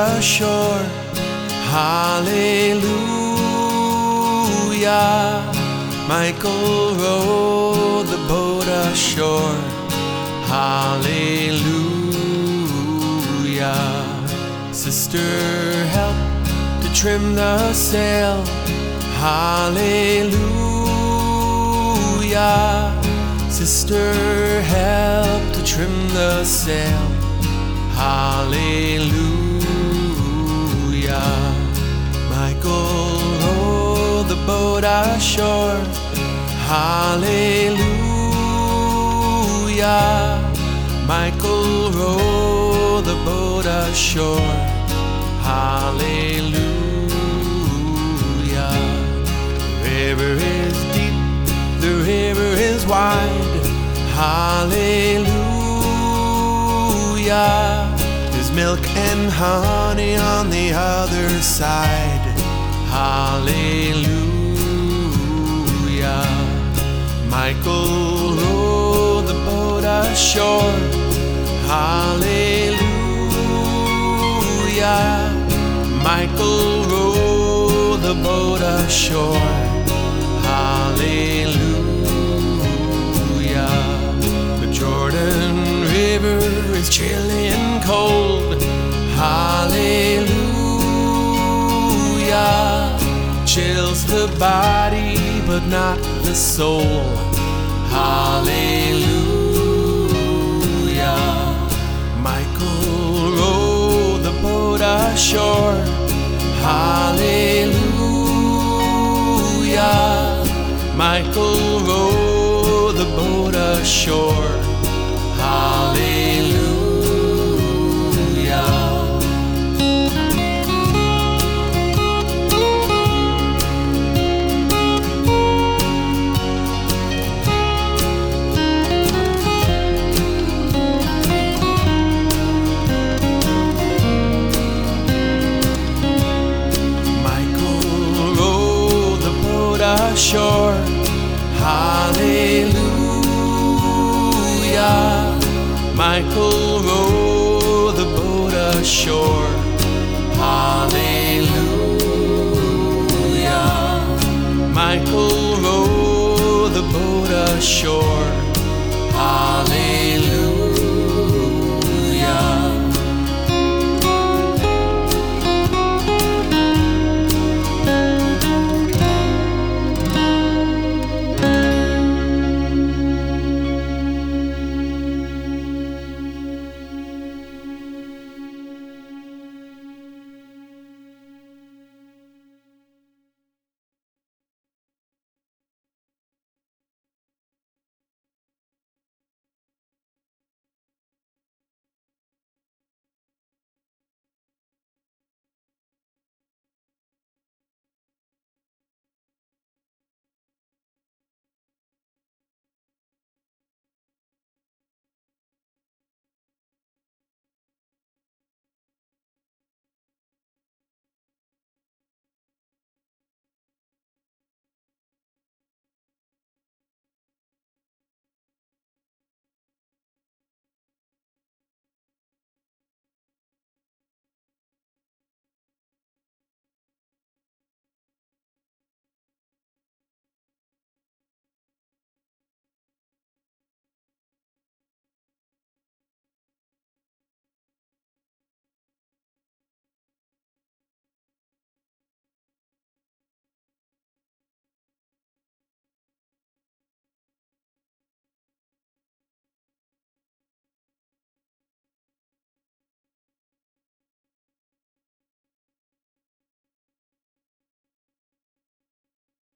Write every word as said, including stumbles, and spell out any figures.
ashore. Hallelujah. Michael rowed the boat ashore. Hallelujah. Sister helped to trim the sail. Hallelujah. Sister helped to trim the sail. Hallelujah. Michael rowed the boat ashore. Hallelujah. Michael rowed the boat ashore. Hallelujah. The river is deep, the river is wide. Hallelujah. There's milk and honey on the other side. Hallelujah. Michael rowed the boat ashore. Hallelujah. Michael rowed the boat ashore. Hallelujah. The Jordan River is chilly and cold. Hallelujah. Chills the body but not the soul. Hallelujah. Michael rowed the boat ashore. Hallelujah. Michael rowed the boat ashore. Hallelujah. Ashore. Hallelujah. Michael rowed the boat ashore. Hallelujah. Michael rowed the boat ashore.